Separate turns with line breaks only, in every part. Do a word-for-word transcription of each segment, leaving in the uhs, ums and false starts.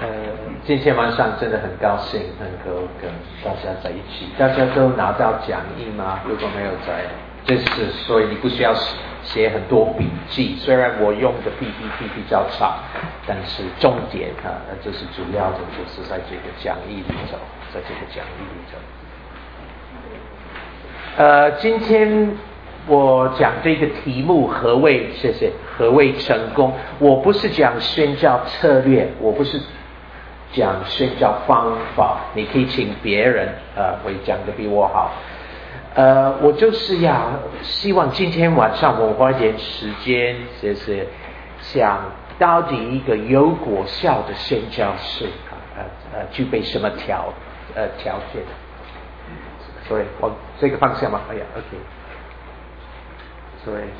呃，今天晚上真的很高兴能够跟大家在一起。大家都拿到讲义吗？如果没有在，就是所以你不需要写很多笔记。虽然我用的 P P T 比较长，但是重点啊，就是主要的就是在这个讲义里头，在这个讲义里头。呃，今天我讲这个题目何谓谢谢何谓成功？我不是讲宣教策略，我不是讲宣教方法，你可以请别人呃会讲得比我好。呃，我就是要希望今天晚上我花一点时间，就是想到底一个有果效的宣教士呃呃具备什么条呃条件？所以往这个方向嘛，哎呀 ，OK。所以，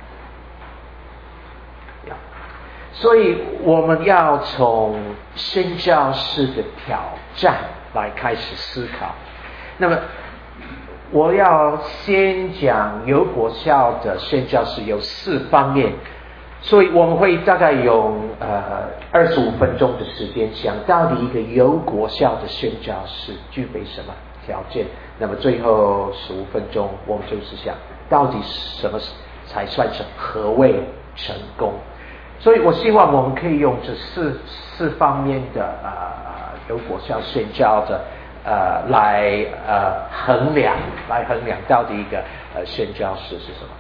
呀，所以我们要从宣教士的挑战来开始思考。那么，我要先讲有果效的宣教士有四方面，所以我们会大概用呃二十五分钟的时间想到底一个有果效的宣教士具备什么条件。那么最后十五分钟，我们就是想到底什么才算是何谓成功？所以我希望我们可以用这四四方面的呃有果效宣教的呃来呃衡量，来衡量到底一个呃宣教士是什么。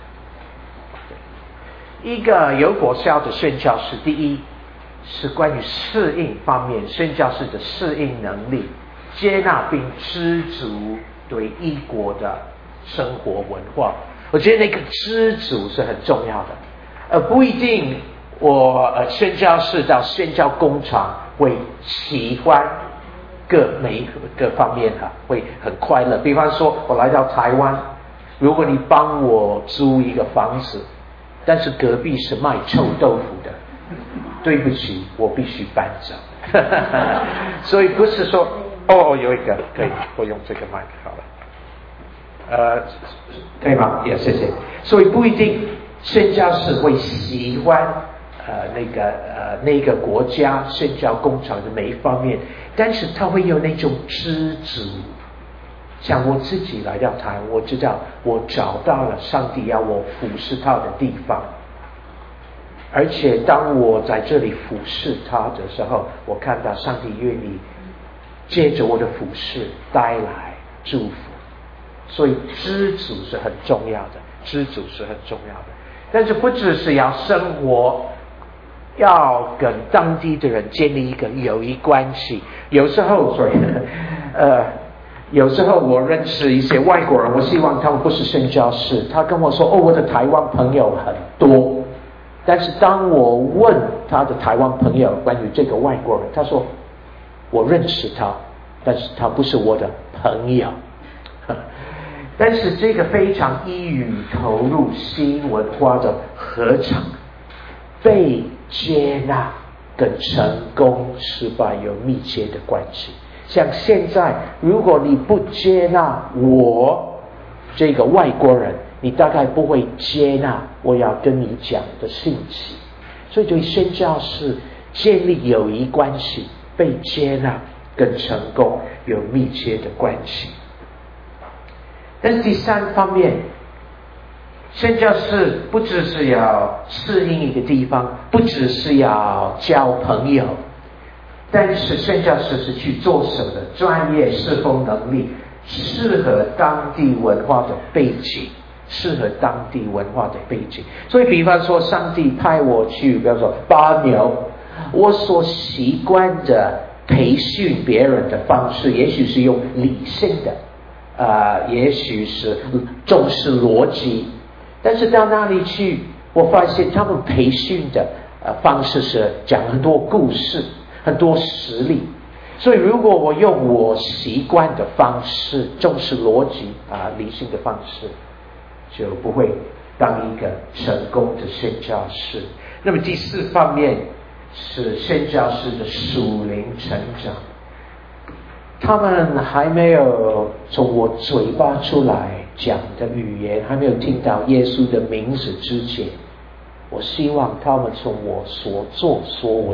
一个有果效的宣教士，第一是关于适应方面，宣教士的适应能力，接纳并知足对异国的生活文化。我觉得那个知足是很重要的，呃，不一定我呃宣教士到宣教工厂会喜欢各每一个方面哈、啊，会很快乐。比方说，我来到台湾，如果你帮我租一个房子，但是隔壁是卖臭豆腐的，对不起，我必须搬走。所以不是说哦，有一个可以，我用这个麦好了。呃，可以吗？也、yeah, 谢谢。所以不一定宣教士会喜欢呃那个呃那个国家宣教工厂的每一方面，但是他会有那种知足。像我自己来到台湾，我知道我找到了上帝要我服侍他的地方，而且当我在这里服侍他的时候，我看到上帝愿意借着我的服侍带来祝福。所以知足是很重要的，知足是很重要的。但是不只是要生活，要跟当地的人建立一个友谊关系。有时候，所以呃，有时候我认识一些外国人，我希望他们不是宣教士。他跟我说：“哦，我的台湾朋友很多。”但是当我问他的台湾朋友关于这个外国人，他说：“我认识他，但是他不是我的朋友。”但是这个非常一语投入新文化的合场，被接纳跟成功失败有密切的关系。像现在，如果你不接纳我这个外国人，你大概不会接纳我要跟你讲的信息。所以对宣教士建立友谊关系，被接纳跟成功有密切的关系。但是第三方面，宣教士不只是要适应一个地方，不只是要交朋友，但是宣教士是去做什么的？专业侍奉能力，适合当地文化的背景，适合当地文化的背景。所以比方说上帝派我去，比方说巴牛，我所习惯的培训别人的方式，也许是用理性的呃，也许是重视逻辑，但是到那里去，我发现他们培训的呃方式是讲很多故事，很多实例。所以如果我用我习惯的方式，重视逻辑啊、呃、理性的方式，就不会当一个成功的宣教士。那么第四方面是宣教士的属灵成长。他们还没有从我嘴巴出来讲的语言，还没有听到耶稣的名字之前，我希望他们从我所作所为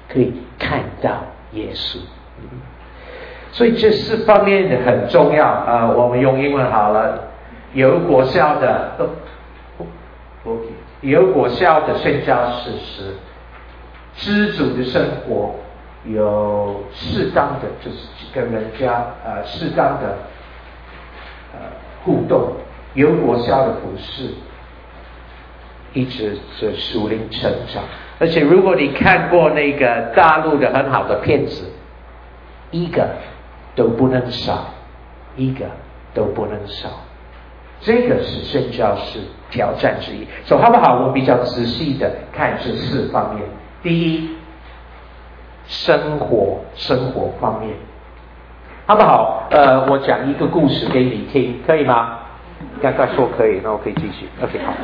可以看到耶稣。所以这四方面的很重要啊、呃！我们用英文好了，有果效的，哦哦、有果效的宣教事实，知足的生活，有适当的就是跟人家呃适当的呃互动，有果效的服事，一直是属灵成长。而且如果你看过那个大陆的很好的片子，一个都不能少，一个都不能少。这个是宣教士挑战之一。所以好不好？我比较仔细的看这四方面。第一，生活生活方面，好不好？呃，我讲一个故事给你听，可以吗？刚刚说可以，那我可以继续。OK， 好。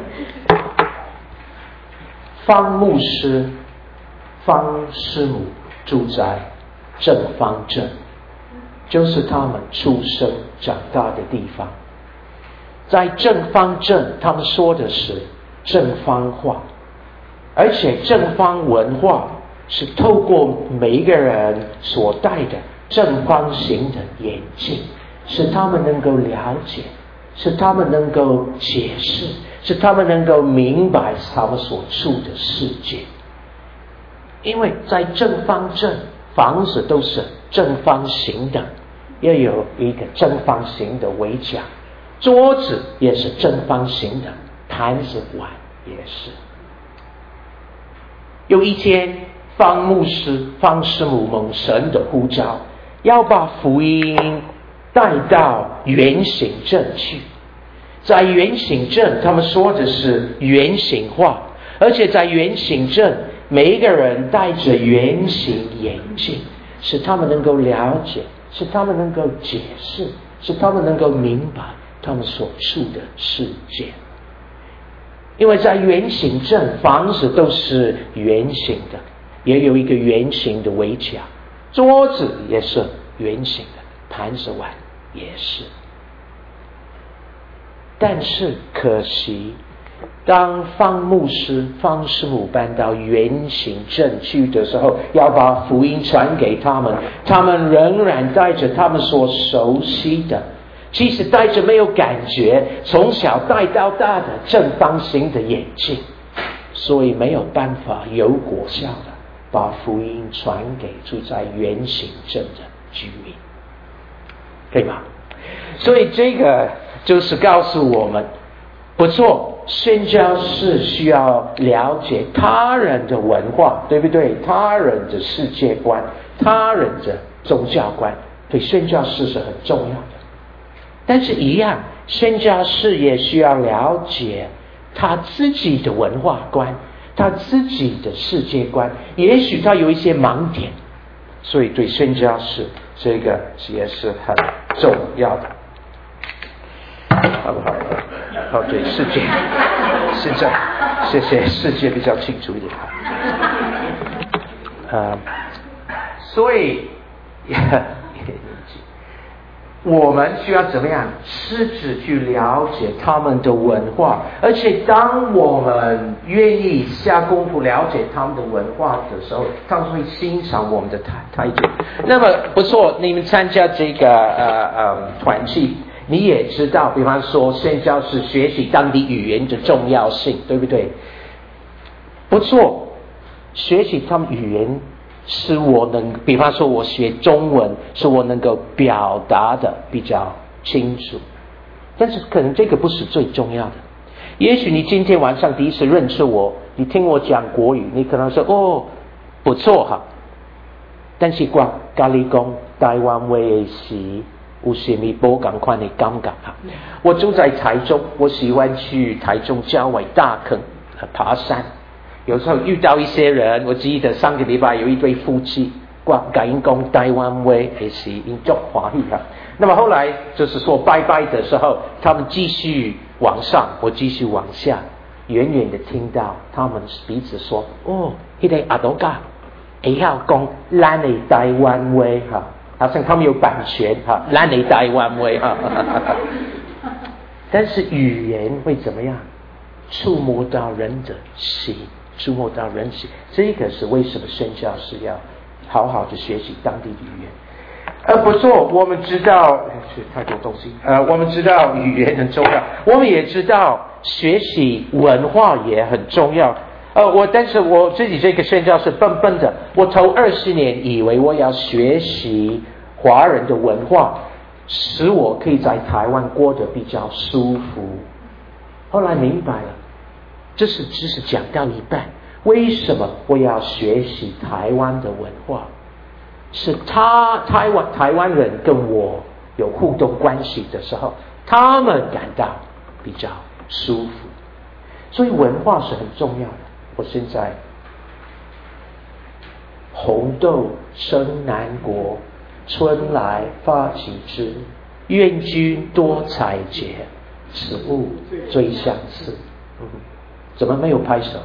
方牧师、方师母住在正方镇，就是他们出生长大的地方。在正方镇，他们说的是正方话，而且正方文化是透过每一个人所戴的正方形的眼镜，使他们能够了解，使他们能够解释，使他们能够明白他们所处的世界。因为在正方镇，房子都是正方形的，要有一个正方形的围墙，桌子也是正方形的，盘子碗也是。有一天，方牧师、方师母蒙神的呼召，要把福音带到圆形镇去。在圆形镇，他们说的是圆形化，而且在圆形镇，每一个人戴着圆形眼镜，使他们能够了解，使他们能够解释，使他们能够明白他们所处的世界。因为在圆形镇，房子都是圆形的，也有一个圆形的围墙，桌子也是圆形的，盘子碗也是。但是可惜，当方牧师、方师母搬到圆形镇去的时候，要把福音传给他们，他们仍然带着他们所熟悉的，其实带着没有感觉，从小带到大的正方形的眼镜，所以没有办法有果效的把福音传给住在圆形镇的居民，可以吗？所以这个就是告诉我们，不错，宣教士需要了解他人的文化，对不对？他人的世界观，他人的宗教观，对宣教士是很重要的。但是一样，宣教士也需要了解他自己的文化观，他自己的世界观，也许他有一些盲点，所以对宣教士这个也是很重要的。好不好？好，对世界，现在谢谢世界比较清楚一点。呃，所以我们需要怎么样试着去了解他们的文化，而且当我们愿意下功夫了解他们的文化的时候，他们会欣赏我们的态态度。那么不错，你们参加这个呃呃团契，你也知道，比方说宣教士学习当地语言的重要性，对不对？不错，学习他们语言是我能，比方说我学中文，是我能够表达的比较清楚。但是可能这个不是最重要的。也许你今天晚上第一次认识我，你听我讲国语，你可能说哦不错哈。但是我跟你讲台湾话的是有什么不同款的感觉哈？我住在台中，我喜欢去台中郊外大坑爬山。有时候遇到一些人，我记得上个礼拜有一对夫妻，我跟因讲台湾话也是因足欢喜哈。那么后来就是说拜拜的时候，他们继续往上，我继续往下，远远的听到他们彼此说：“哦，那个阿多家会晓讲咱的台湾话哈。”好像他们有版权哈，咱的台湾话哈。但是语言会怎么样？触摸到人的心， 触摸到人心。这个是为什么宣教士要好好的学习当地的语言。呃，不错，我们知道是太多东西。呃，我们知道语言很重要，我们也知道学习文化也很重要。呃，我但是我自己这个宣教是笨笨的，我头二十年以为我要学习华人的文化，使我可以在台湾过得比较舒服。后来明白了，这是只是讲到一半。为什么我要学习台湾的文化？是他台湾台湾人跟我有互动关系的时候，他们感到比较舒服。所以文化是很重要的。我现在红豆生南国，春来发几枝，愿君多采撷，此物最相似。嗯，怎么没有拍手？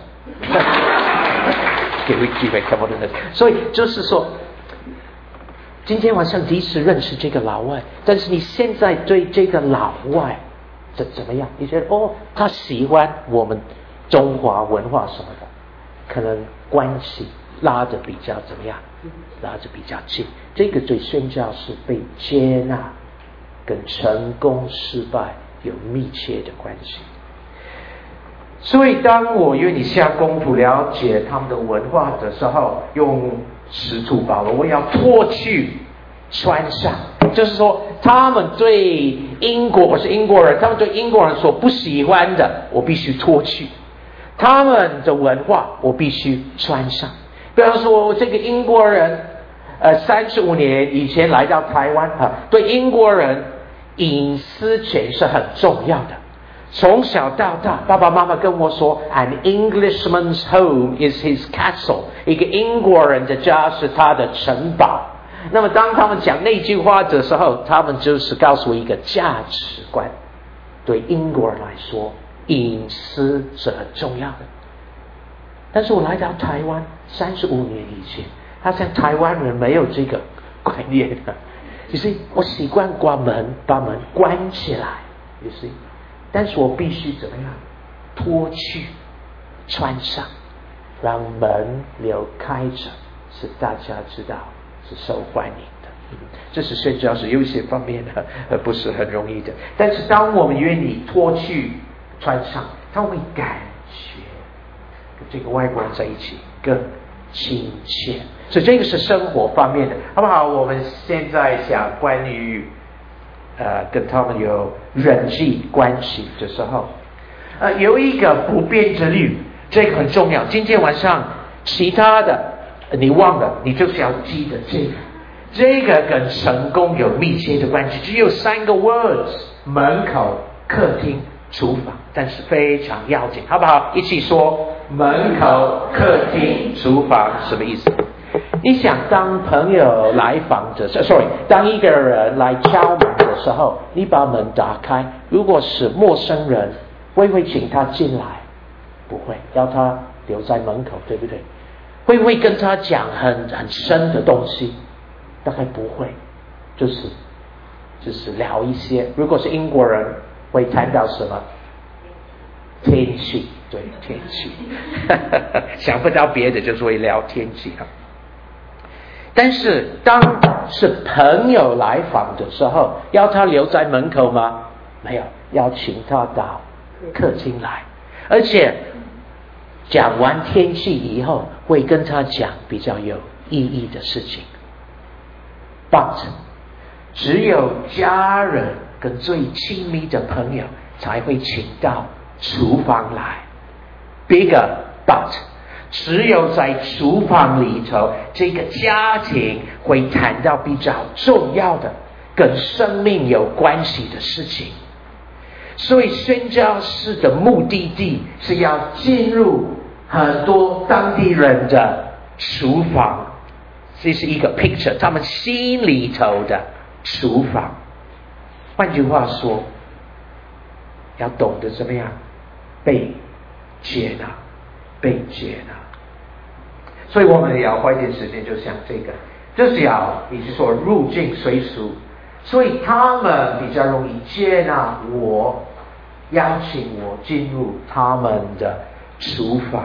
给个机会看我的那，所以就是说，今天晚上第一次认识这个老外，但是你现在对这个老外怎怎么样？你觉得哦，他喜欢我们中华文化什么的，可能关系拉得比较怎么样？拉得比较近。这个对宣教士被接纳跟成功失败有密切的关系。所以当我愿意下功夫了解他们的文化的时候，用使徒保罗，我要脱去穿上，就是说他们对英国，我是英国人，他们对英国人所不喜欢的我必须脱去，他们的文化我必须穿上。比方说这个英国人呃，三十五年以前来到台湾啊，对英国人隐私权是很重要的。从小到大，爸爸妈妈跟我说 ，An Englishman's home is his castle。一个英国人的家是他的城堡。那么当他们讲那句话的时候，他们就是告诉我一个价值观。对英国人来说，隐私是很重要的。但是我来到台湾三十五年以前，好像台湾人没有这个观念的。you see， 我习惯关门，把门关起来。you see。但是我必须怎么样？脱去，穿上，让门留开着，使大家知道是受欢迎的。嗯、这是宣教士有一些方面呢，呃，不是很容易的。但是当我们愿意脱去、穿上，他会感觉跟这个外国人在一起更亲切。所以这个是生活方面的，好不好？我们现在想关于。呃，跟他们有人际关系的时候，呃，有一个不变之律，这个很重要。今天晚上其他的你忘了，你就是要记得这个，这个跟成功有密切的关系。只有三个 words： 门口、客厅、厨房，但是非常要紧，好不好？一起说：门口、客厅、厨房，什么意思？你想当朋友来访的时候 ，sorry， 当一个人来敲门的时候，你把门打开，如果是陌生人，会不会请他进来？不会，要他留在门口，对不对？会不会跟他讲很很深的东西？大概不会，就是就是聊一些。如果是英国人，会谈到什么？天气，对，天气，想不到别的，就是会聊天气啊。但是当是朋友来访的时候，要他留在门口吗？没有，要请他到客厅来，而且讲完天气以后，会跟他讲比较有意义的事情。But 只有家人跟最亲密的朋友才会请到厨房来。Bigger but只有在厨房里头，这个家庭会谈到比较重要的、跟生命有关系的事情。所以宣教士的目的地是要进入很多当地人的厨房，这是一个 picture， 他们心里头的厨房。换句话说，要懂得怎么样被接纳，被接纳。所以我们也要花一点时间，就像这个，就是要也就是说入境随俗，所以他们比较容易接纳我，邀请我进入他们的厨房。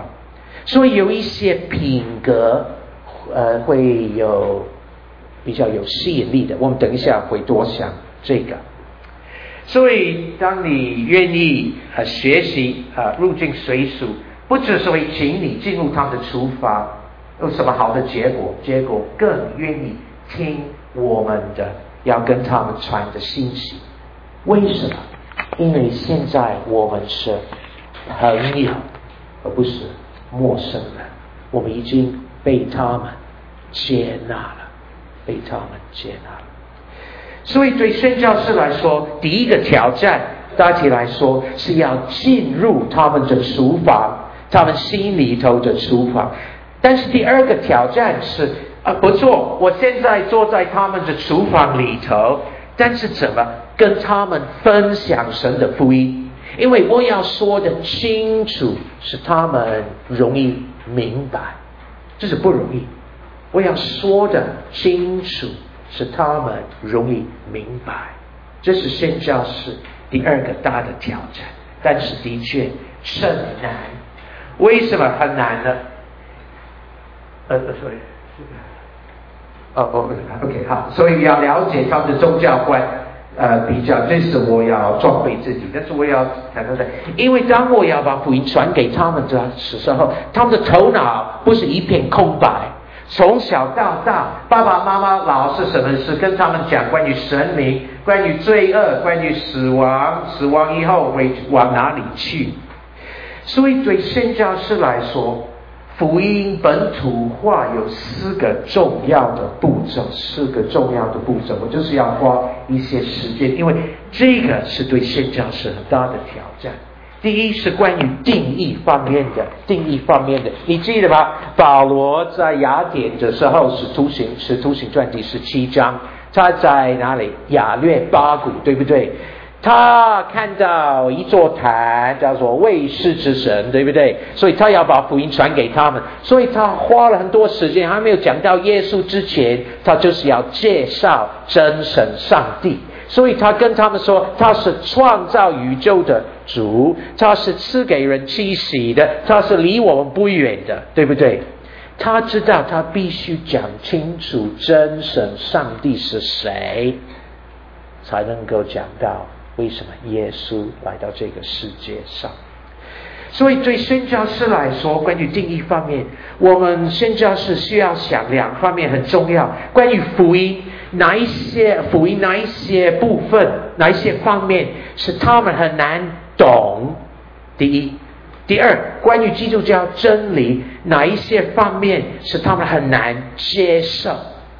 所以有一些品格呃会有比较有吸引力的，我们等一下会多想这个。所以当你愿意呃学习呃入境随俗，不只是会请你进入他们的厨房有什么好的结果，结果更愿意听我们的要跟他们传的信息。为什么？因为现在我们是朋友而不是陌生人，我们已经被他们接纳了，被他们接纳了。所以对宣教士来说，第一个挑战大体来说是要进入他们的厨房，他们心里头的厨房。但是第二个挑战是啊，不错，我现在坐在他们的厨房里头，但是怎么跟他们分享神的福音？因为我要说的清楚，是他们容易明白，这是不容易。我要说的清楚，是他们容易明白，这是宣教士第二个大的挑战。但是的确甚难。为什么很难呢？呃，sorry，哦哦 ，OK， 好，所以要了解他们的宗教观，呃，比较，这是我要装备自己，但是我要谈到的，因为当我要把福音传给他们的时候，他们的头脑不是一片空白。从小到大，爸爸妈妈老是什么事跟他们讲关于神明、关于罪恶、关于死亡，死亡以后会往哪里去。所以对宣教士来说，福音本土化有四个重要的步骤，四个重要的步骤，我就是要花一些时间，因为这个是对宣教士很大的挑战。第一是关于定义方面的，定义方面的，你记得吧？保罗在雅典的时候是徒行，是徒行传第十七章，他在哪里？亚略巴谷，对不对？他看到一座坛叫做卫士之神，对不对？所以他要把福音传给他们，所以他花了很多时间，还没有讲到耶稣之前，他就是要介绍真神上帝。所以他跟他们说，他是创造宇宙的主，他是赐给人气息的，他是离我们不远的，对不对？他知道他必须讲清楚真神上帝是谁，才能够讲到为什么耶稣来到这个世界上。所以对宣教士来说，关于定义方面，我们宣教士需要想两方面很重要。关于福音，哪一些福音，哪一些部分，哪一些方面是他们很难懂？第一，第二，关于基督教真理，哪一些方面是他们很难接受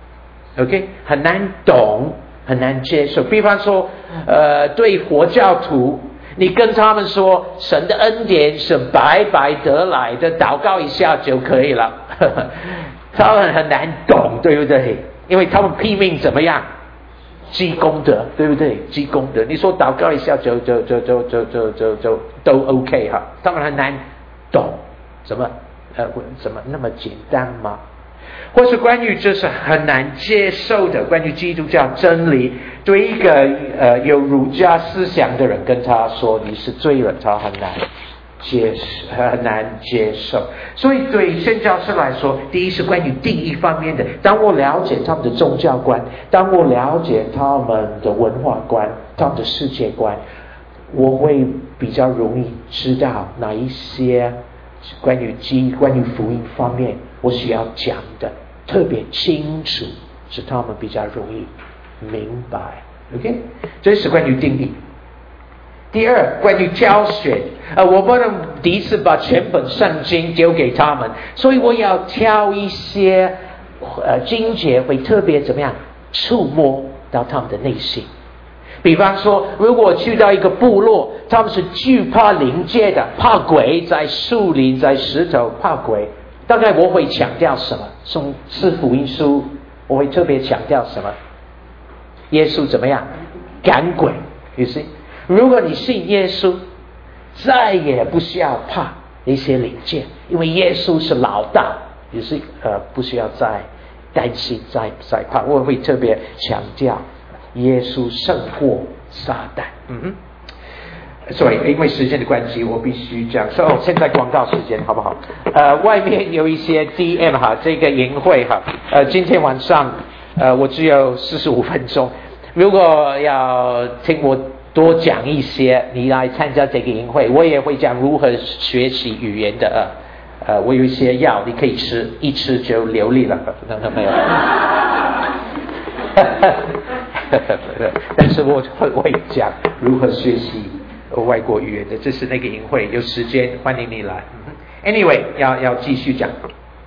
？OK， 很难懂，很难接受。比方说，呃，对佛教徒，你跟他们说神的恩典是白白得来的，祷告一下就可以了，他们很难懂，对不对？因为他们拼命怎么样积功德，对不对？积功德，你说祷告一下就就就就就就就就都 OK 哈，他们很难懂，怎么呃怎么那么简单吗？或是关于这是很难接受的，关于基督教真理，对一个呃有儒家思想的人跟他说你是罪人，他很难接很难接受。所以对宣教士来说，第一是关于定义方面的，当我了解他们的宗教观，当我了解他们的文化观，他们的世界观，我会比较容易知道哪一些关于基关于福音方面我需要讲的特别清楚，使他们比较容易明白。 OK， 这是关于定义。第二，关于教学，呃，我不能第一次把全本圣经丢给他们，所以我要挑一些呃经节会特别怎么样触摸到他们的内心。比方说，如果去到一个部落，他们是惧怕灵界的，怕鬼，在树林，在石头，怕鬼，大概我会强调什么？从四福音书我会特别强调什么？耶稣怎么样赶鬼，于是如果你信耶稣，再也不需要怕那些灵界，因为耶稣是老大，于是呃不需要再担心，再再怕。我会特别强调耶稣胜过撒旦。嗯哼， 所以因为时间的关系，我必须讲说，哦，现在广告时间好不好？呃，外面有一些 D M 哈，这个营会哈，呃，今天晚上呃，我只有四十五分钟，如果要听我多讲一些，你来参加这个营会，我也会讲如何学习语言的。呃，我有一些药，你可以吃，一吃就流利了，没有？但是我会讲如何学习外国语言的，这是那个营会，有时间欢迎你来。Anyway， 要要继续讲，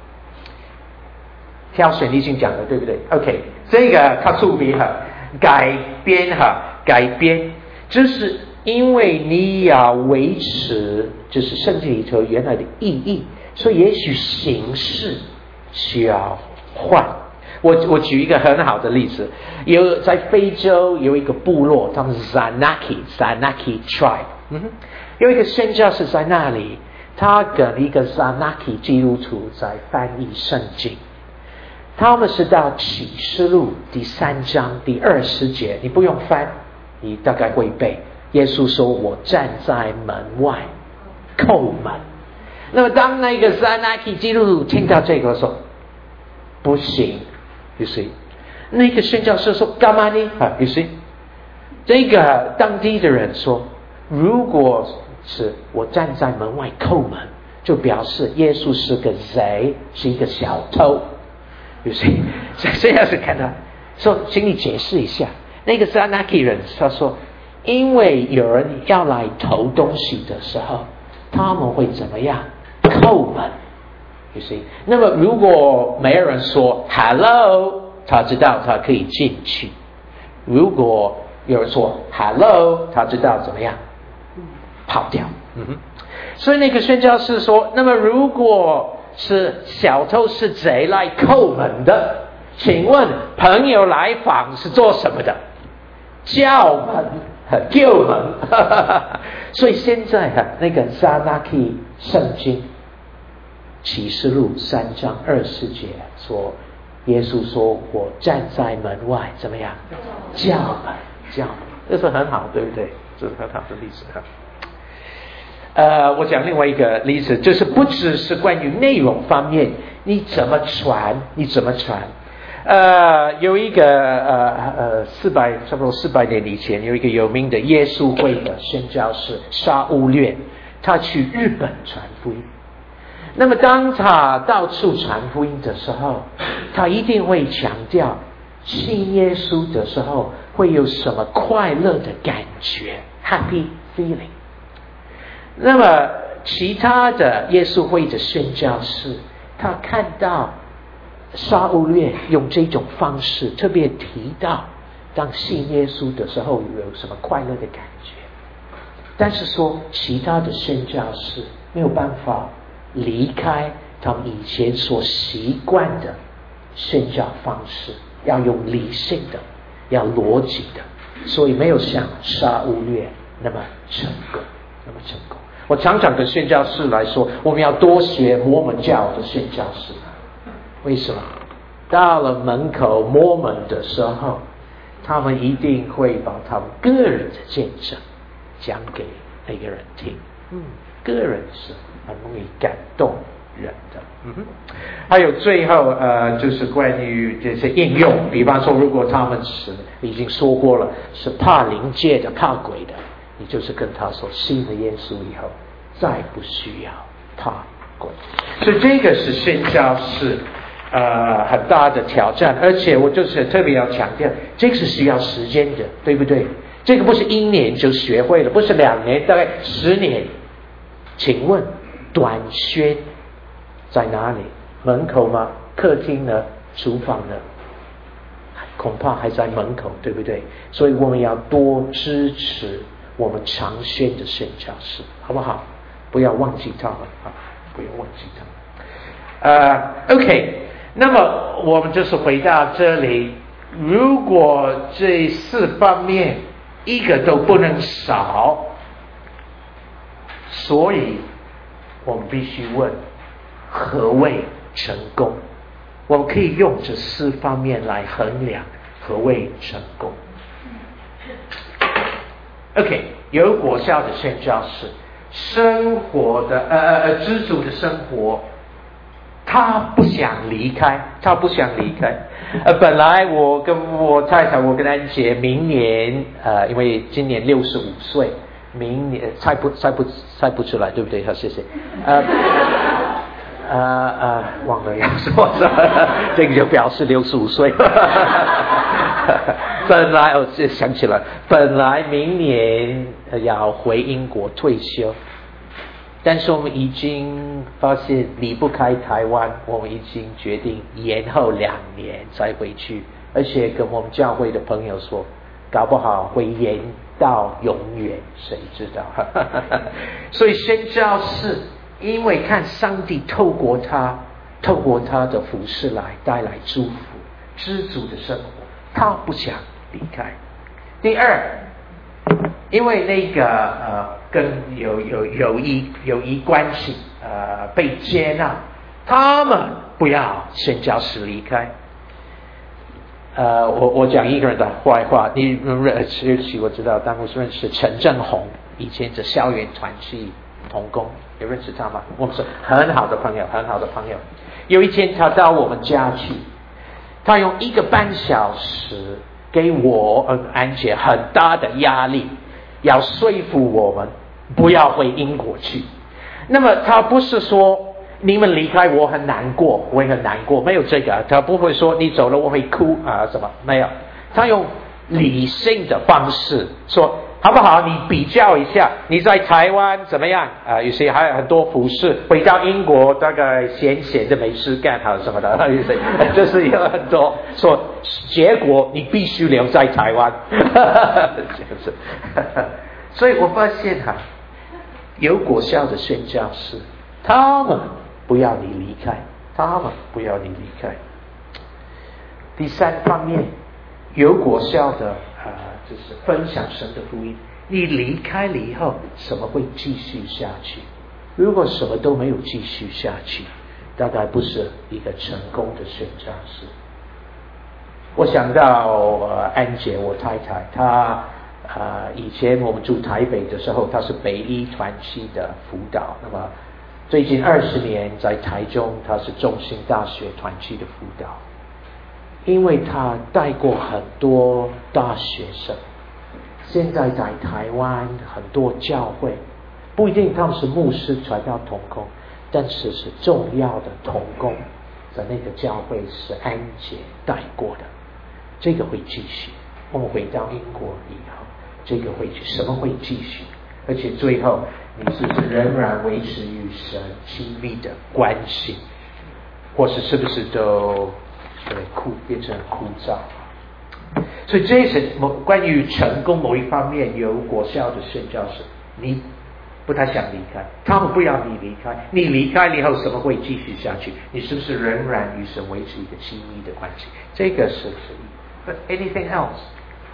挑选已经讲了，对不对 ？OK， 这个它注明哈，改编哈，改编，就是因为你要维持，就是圣经里头原来的意义，所以也许形式需要换。我我举一个很好的例子，有在非洲有一个部落，他们是 Zanaki Zanaki tribe， 嗯哼，有一个宣教士在那里，他跟一个 Zanaki 基督徒在翻译圣经，他们是到启示录第三章第二十节，你不用翻，你大概会背。耶稣说：“我站在门外叩门。”那么当那个 Zanaki 基督徒听到这个说：“不行。” You see， 那个宣教士说干嘛呢？啊 ，You see， 这个当地的人说，如果是我站在门外叩门，就表示耶稣是个贼，是一个小偷。You see， 这样是看到说，请你解释一下。那个 Zanaki 人他说，因为有人要来偷东西的时候，他们会怎么样？叩门。You see， 那么如果没有人说 Hello， 他知道他可以进去；如果有人说 Hello， 他知道怎么样跑掉。嗯哼，所以那个宣教士说，那么如果是小偷是贼来叩门的，请问朋友来访是做什么的？叫门、救门。所以现在啊，那个 Zanaki 圣经启示录三章二十节说，耶稣说：“我站在门外，怎么样？叫门，叫门。”这是很好，对不对？这是很好的例子哈。呃，我讲另外一个例子，就是不只是关于内容方面，你怎么传，你怎么传。呃，有一个呃呃四百差不多四百年以前，有一个有名的耶稣会的宣教士沙乌略，他去日本传福音。那么当他到处传福音的时候，他一定会强调信耶稣的时候会有什么快乐的感觉 happy feeling。那么其他的耶稣会的宣教士，他看到沙乌略用这种方式特别提到当信耶稣的时候有什么快乐的感觉，但是说其他的宣教士没有办法离开他们以前所习惯的宣教方式，要用理性的，要逻辑的，所以没有像沙乌略那么成功，那么成功。我常常跟宣教士来说，我们要多学摩门教的宣教士。为什么？到了门口摩门的时候，他们一定会把他们个人的见证讲给那个人听。嗯，个人是很容易感动人的。嗯哼，还有最后呃，就是关于这些应用，比方说，如果他们是已经说过了，是怕灵界的、怕鬼的，你就是跟他说，信了耶稣以后，再不需要怕鬼。所以这个是宣教士呃很大的挑战，而且我就是特别要强调，这个是需要时间的，对不对？这个不是一年就学会了，不是两年，大概十年。请问短宣在哪里？门口吗？客厅呢？厨房呢？恐怕还在门口，对不对？所以我们要多支持我们长宣的宣教士，好不好？不要忘记他们啊！不要忘记他们。呃 ，OK， 那么我们就是回到这里，如果这四方面一个都不能少，所以我们必须问何谓成功。我们可以用这四方面来衡量何谓成功。 OK， 有果效的宣教士，生活的呃呃呃知足的生活，他不想离开，他不想离开。呃，本来我跟我太太，我跟安杰，明年呃，因为今年六十五岁，明年猜不猜不猜不出来，对不对？好，谢谢。呃呃呃，忘了要说什么，这个就表示六十五岁。本来我就想起来，本来明年要回英国退休。但是我们已经发现离不开台湾，我们已经决定延后两年再回去，而且跟我们教会的朋友说，搞不好会延到永远，谁知道？所以宣教士因为看上帝透过他，透过他的服侍来带来祝福、知足的生活，他不想离开。第二，因为那个呃跟有有友谊友谊关系呃被接纳，他们不要宣教士离开。呃，我我讲一个人的坏话，你认识我知道，当我认识陈正宏，以前是校园团契同工，有认识他吗？我们是很好的朋友，很好的朋友。有一天他到我们家去，他用一个半小时给我嗯安姐很大的压力，要说服我们不要回英国去。那么他不是说你们离开我很难过，我也很难过，没有这个，他不会说你走了我会哭啊什么，没有。他用理性的方式说，好不好？你比较一下，你在台湾怎么样啊？有些还有很多服饰，回到英国大概闲闲的没事干好什么的，有些就是有很多说，结果你必须留在台湾，就是，所以我发现哈、啊，有果效的宣教士，他们不要你离开，他们不要你离开。第三方面，有果效的啊、呃，就是分享神的福音。你离开了以后，什么会继续下去？如果什么都没有继续下去，大概不是一个成功的宣教士。我想到呃安姐，我太太，她呃以前我们住台北的时候，她是北一团契的辅导，那么最近二十年在台中，她是中兴大学团契的辅导。因为他带过很多大学生，现在在台湾很多教会，不一定他们是牧师传道同工，但是是重要的同工，在那个教会是安姐带过的，这个会继续。我们回到英国以后，这个会什么会继续？而且最后，你是不是仍然维持与神亲密的关系，或是是不是都？对，枯变成枯燥，所以这是某关于成功某一方面有果效的宣教士，你不太想离开，他们不要你离开，你离开了以后什么会继续下去？你是不是仍然与神维持一个亲密的关系？这个是可以。But anything else？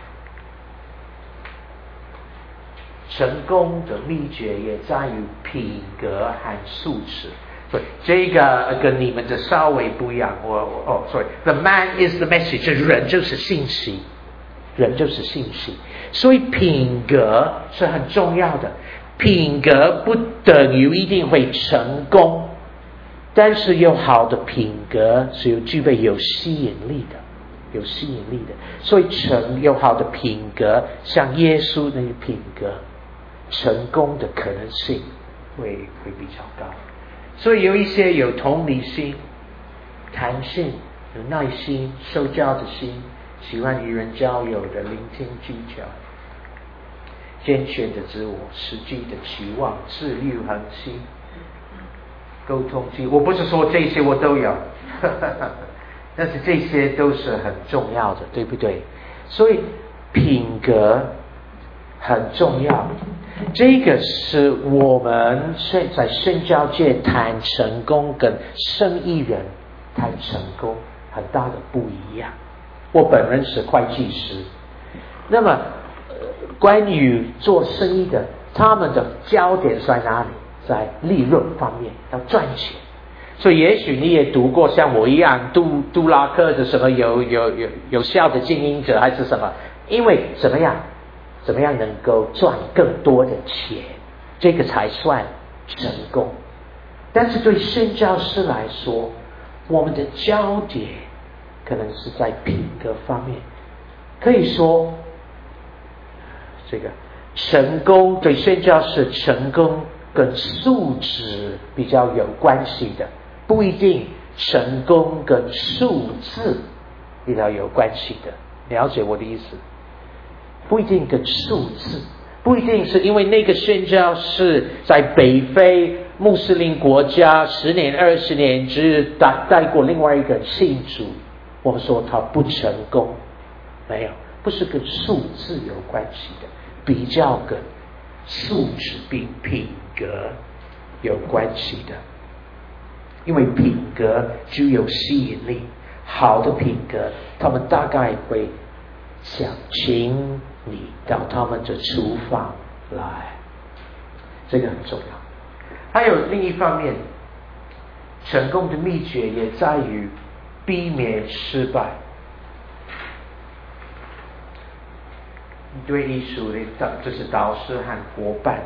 成功的秘诀也在于品格和素质。所以这个跟你们的稍微不一样。我哦 ，sorry，the man is the message， 人就是信息，人就是信息。所以品格是很重要的，品格不等于一定会成功，但是有好的品格是有具备有吸引力的，有吸引力的。所以成有好的品格，像耶稣那个品格，成功的可能性会会比较高。所以有一些有同理心、弹性、有耐心、受教的心，喜欢与人交友的聆听技巧，健全的自我、实际的期望、自律恒心、沟通技，我不是说这些我都有，但是这些都是很重要的，对不对？所以品格很重要。这个是我们在宣教界谈成功跟生意人谈成功很大的不一样。我本人是会计师，那么、呃、关于做生意的，他们的焦点在哪里？在利润方面，要赚钱。所以也许你也读过像我一样杜杜拉克的什么有有有有效的经营者还是什么，因为怎么样？ 怎么样能够赚更多的钱，这个才算成功。但是对宣教师来说，我们的焦点可能是在品格方面。可以说这个成功对宣教士成功跟素质比较有关系的，不一定成功跟数字比较有关系的。了解我的意思？不一定跟数字，不一定是因为那个宣教士在北非穆斯林国家十年二十年只带带过另外一个信主，我们说他不成功。没有，不是跟数字有关系的，比较跟素质并品格有关系的。因为品格具有吸引力，好的品格他们大概会想请你到他们的厨房来，这个很重要。还有另一方面，成功的秘诀也在于避免失败。对艺术的就是导师和伙伴，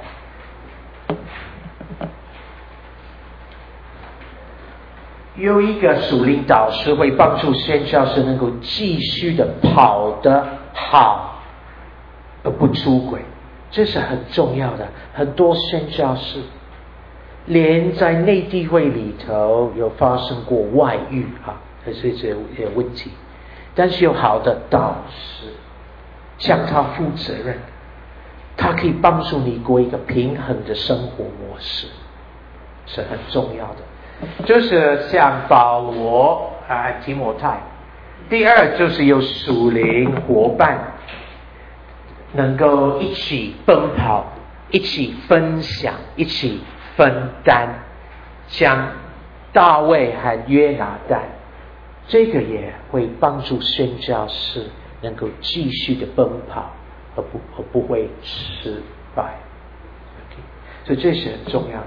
有一个属灵导师会帮助宣教士能够继续的跑得好而不出轨，这是很重要的。很多宣教士连在内地会里头有发生过外遇啊，这是这些问题，但是有好的导师向他负责任，他可以帮助你过一个平衡的生活模式，是很重要的。就是像保罗啊、提摩太。第二就是有属灵伙伴，能够一起奔跑，一起分享，一起分担，像大卫和约拿单，这个也会帮助宣教士能够继续的奔跑，而不而不会失败。Okay. 所以这是很重要的。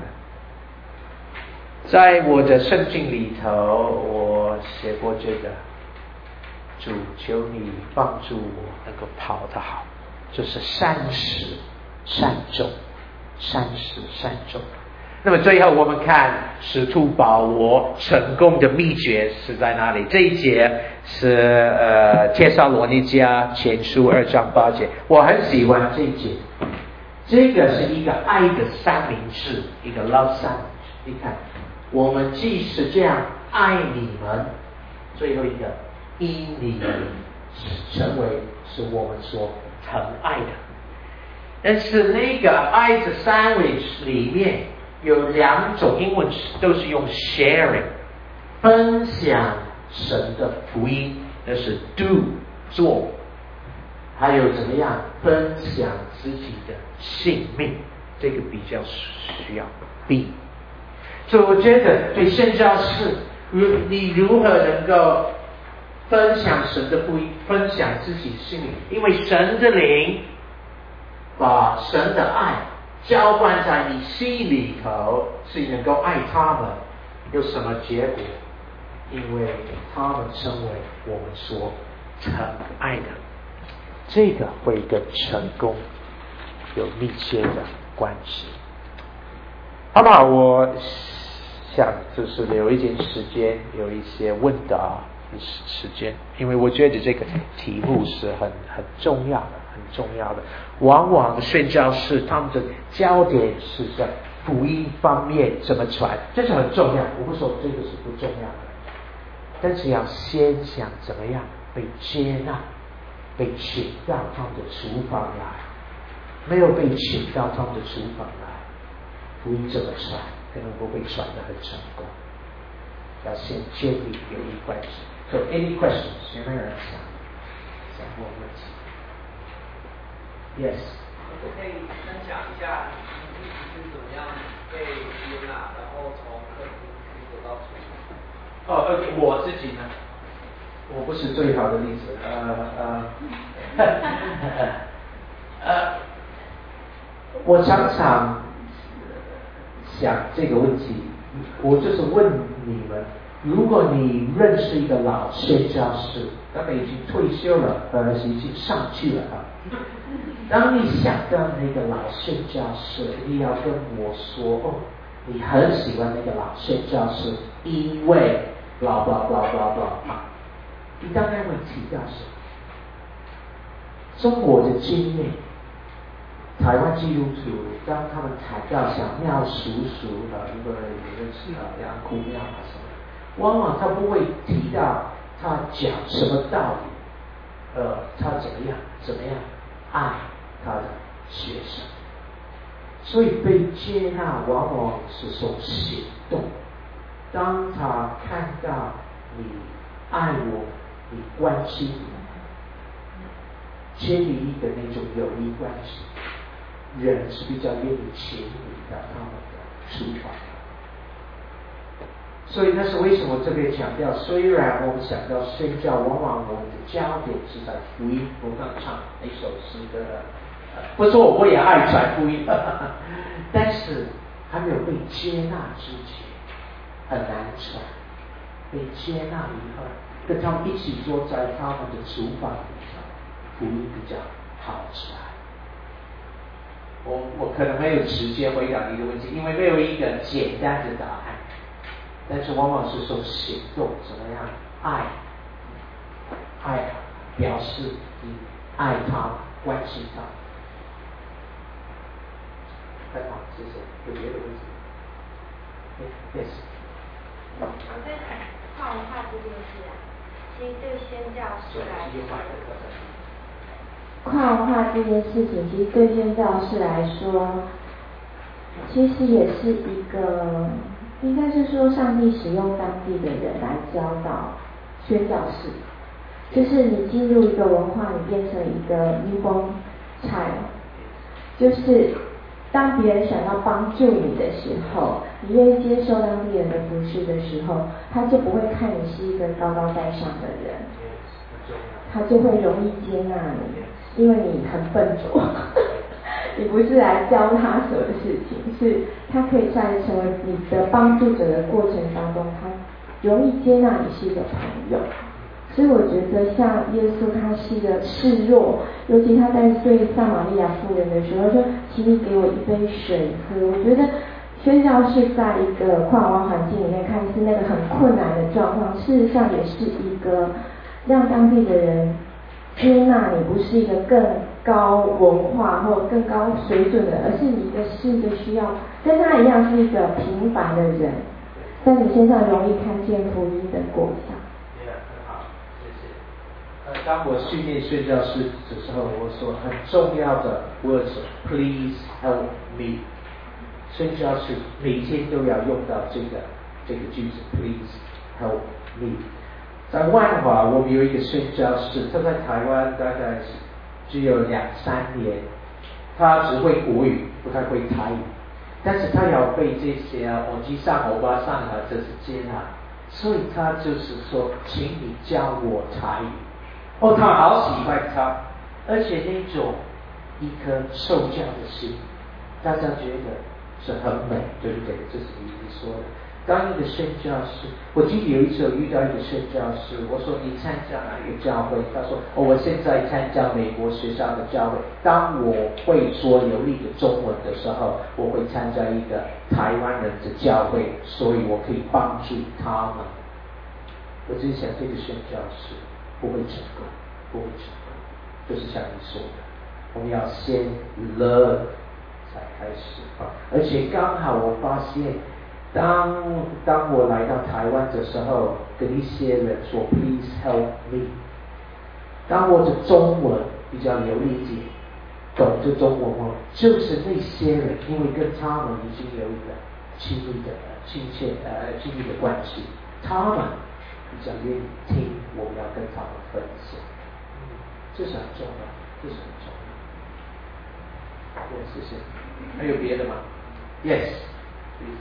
在我的圣经里头，我写过这个：主，求你帮助我能够跑得好，就是三十善终，三十善终。那么最后我们看使徒保罗成功的秘诀是在哪里？这一节是呃帖撒罗尼迦前书二章八节，我很喜欢这一节。这个是一个爱的三明治，一个 love sandwich。你看，我们既是这样爱你们，最后一个因你们成为是我们所疼爱的。但是那个爱的 sandwich 里面有两种英文都是用 sharing， 分享神的福音，那是 do 做，还有怎么样分享自己的性命，这个比较需要 be。 所以我觉得对宣教士，你如何能够分享神的福音，分享自己的性命，因为神的灵把神的爱浇灌在你心里头，是能够爱他们，有什么结果？因为他们成为我们所疼爱的，这个会跟成功有密切的关系。好不好？我想就是留一点时间，有一些问答的时间，因为我觉得这个题目是很很重要的，很重要的。往往宣教士他们的焦点是在福音方面怎么传，这是很重要，我不说这个是不重要的，但是要先想怎么样被接纳，被请到他们的厨房来。没有被请到他们的厨房来，福音怎么传可能不会传得很成功，要先建立友谊关系。So any questions？ 有没有人想想问问题？ Yes。
我可以分享一下你是怎么样被接纳，然后从客户去走到厨房。
哦 ，OK， 我自己呢，我不是最好的例子，呃呃呃，我常常想这个问题，我就是问你们， 如果你认识一个老宣教士，他们已经退休了，呃，已经上去了啊。当你想到那个老宣教士，你要跟我说哦，你很喜欢那个老宣教士，因为 blah blah blah blah blah 啊，你大概会提到什么？中国的经验，台湾基督徒当他们谈到像妙叔叔的一个一个是啊杨姑庙啊什么，往往他不会提到他讲什么道理，呃，他怎么样怎么样爱他的学生，所以被接纳往往是从行动。当他看到你爱我，你关心我，建立一个那种友谊关系，人是比较愿意亲你到他们的厨房。所以那是为什么这边强调，虽然我们想到宣教，往往我们的焦点是在福音。我刚唱一首诗歌，呃，不说我也爱传福音，呵呵，但是还没有被接纳之前，很难传。被接纳以后，跟他们一起坐在他们的厨房里头，福音比较好传。我我可能没有时间回答你的问题，因为没有一个简单的答案。但是往往是说行动，怎么样爱，爱表示你爱他，关心他。很好，谢谢。有别的问题 ？Yes。
我在讲跨文化这件事啊，其实对宣教士来说，跨文化这件事情，其实对宣教士来说，其实也是一个。应该是说，上帝使用当地的人来教导宣教士，就是你进入一个文化，你变成一个 newborn child， 就是当别人想要帮助你的时候，你愿意接受当地人的服侍的时候，他就不会看你是一个高高在上的人，他就会容易接纳你，因为你很笨拙。你不是来教他什么事情，是他可以在成为你的帮助者的过程当中，他容易接纳你是一个朋友。所以我觉得像耶稣他是一个示弱，尤其他在对撒玛利亚妇人的时候说，请你给我一杯水喝。我觉得宣教士在一个跨文化环境里面看是那个很困难的状况，事实上也是一个让当地的人接纳你，不是一个更高文化或更高水准的，而是你一个是一个需要跟他一样是一个平凡的人，在你身上容易看见福音的果效。
对啊，很好，谢谢。呃，当我训练宣教士的时候，我说很重要的 words please help me。宣教士每天都要用到这个这个句子 please help me。在万华，我们有一个宣教士，他在台湾大概是只有两三年，他只会国语，不太会台语，但是他要被这些啊，欧吉上、欧巴上啊，这是接纳，所以他就是说，请你教我台语。哦，他好喜欢他，而且那种一颗受教的心，大家觉得是很美，对不对？这是你说的。当一个宣教士，我记得有一次我遇到一个宣教士，我说你参加哪个教会？他说哦，我现在参加美国学校的教会。当我会说流利的中文的时候，我会参加一个台湾人的教会，所以我可以帮助他们。我只想这个宣教士不会成功，不会成功，就是像你说的，我们要先 learn 才开始啊！而且刚好我发现。当当我来到台湾的时候，跟一些人说 "Please help me"。当我的中文比较流利一点，懂这中文话，就是那些人，因为跟他们已经有一个亲密的、亲切呃亲密的关系，他们比较愿意听我们要跟他们分享。嗯，这是很重要，这是很重要。对，谢谢。还有别的吗 ？Yes， please。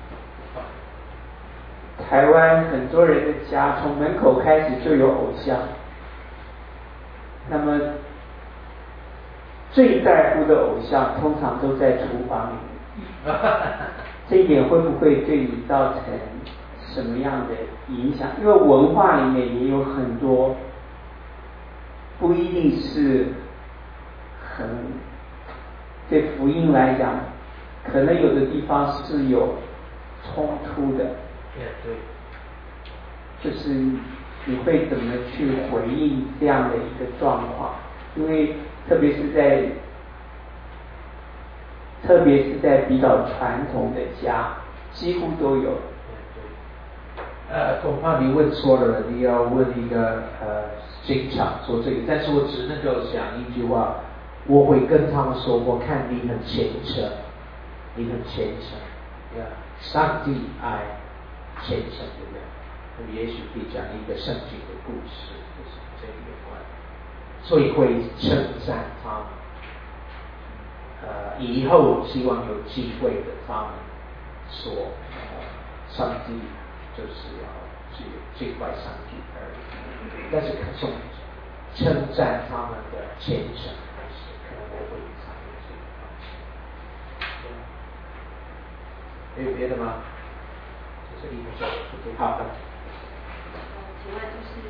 台湾很多人的家从门口开始就有偶像，那么最在乎的偶像通常都在厨房里，这一点会不会对你造成什么样的影响？因为文化里面也有很多不一定是很对福音来讲，可能有的地方是有冲突的。
对，
就是你会怎么去回应这样的一个状况？因为特别是在特别是在比较传统的家，几乎都有。
呃，恐怕你问错了，你要问一个呃经常做这个，但是我只能够讲一句话，我会跟他们说，我看你很虔诚，你很虔诚，呀，上帝爱虔诚的人，那么也许可以讲一个圣经的故事，就是这个有关，所以会称赞他们。呃，以后希望有机会的，他们说，呃，上帝就是要去敬拜上帝而已。但是可重称赞他们的虔诚，还是可能我会采用这个方式。还有别的吗？这是一个小时，好的。
请问就是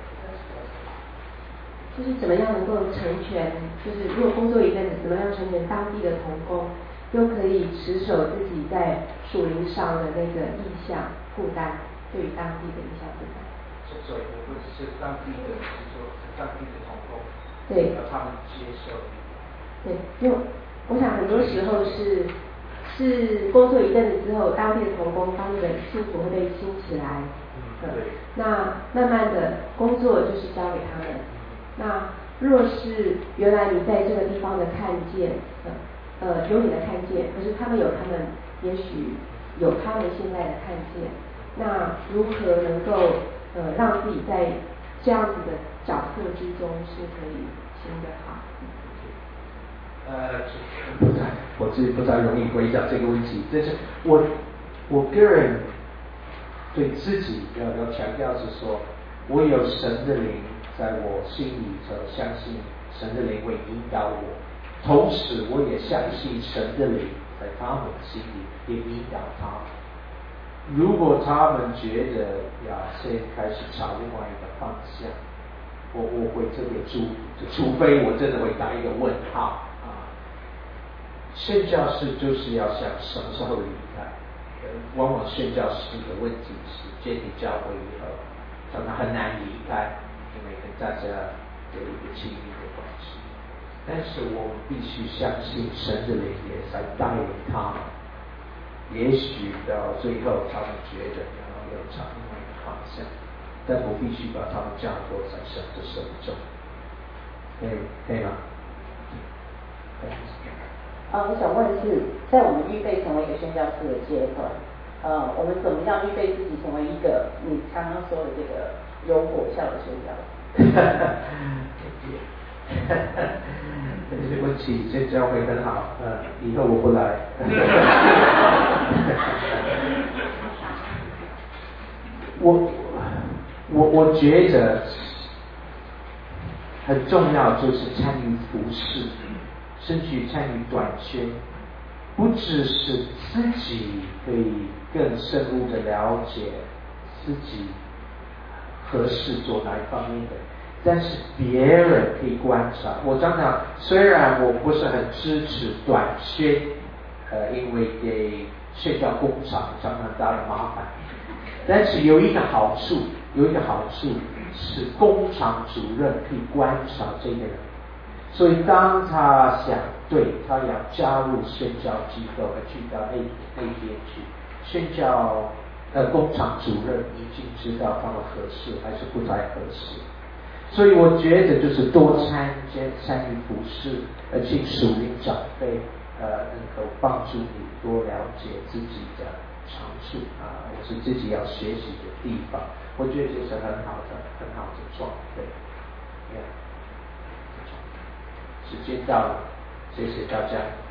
就是怎么样能够成全？就是如果工作一阵子，怎么样成全当地的同工，又可以持守自己在属灵上的那个意向负担，对于当地的意向负担。
所以我们是当地的，是说当地的同工，
对，
要他们接受。
对，因为我想很多时候是是工作一阵子之后，当地的同工、当地的信徒会被兴起来。
嗯，对。
那慢慢的工作就是交给他们。那若是原来你在这个地方的看见，呃呃有你的看见，可是他们有他们，也许有他们现在的看见，那如何能够呃让自己在这样子的角色之中是可以行得好？
呃，不太，我自己不太容易回答这个问题，但是我我个人对自己要要强调是说，我有神的灵在我心里头，相信神的灵会引导我，同时我也相信神的灵在他们心里也引导他们。如果他们觉得呀，先开始朝另外一个方向，我我会特别注意，除非我真的会打一个问号啊。宣教士就是要想什么时候离开，往往宣教士的问题是建立教会以后，常常很难离开，因为跟大家有一个亲密的关系。但是我们必须相信神的灵也在带领他们。也许到最后他们觉得然后要朝另外一个方向，但我必须把他们降落在神的手中。可以可以吗？
呃，我想问的是，在我们预备成为一个宣教士的阶段，呃，我们怎么样预备自己成为一个你刚刚说的这个有果效的宣教士？
这个问题宣教会很好，呃，以后我不来。我我我觉得很重要，就是参与服事。甚至参与短宣，不只是自己可以更深入的了解自己合适做哪一方面的，但是别人可以观察。我常常虽然我不是很支持短宣，呃，因为给宣教工厂常常带来麻烦，但是有一个好处，有一个好处是工厂主任可以观察这个人。所以当他想对他要加入宣教机构而去到那那边去，宣教呃工厂主任已经知道他们合适还是不太合适。所以我觉得就是多参加参与服事，而且属灵长辈呃能够帮助你多了解自己的长处啊，或是自己要学习的地方，我觉得这是很好的很好的装备。Yeah. 时间到了，谢谢大家。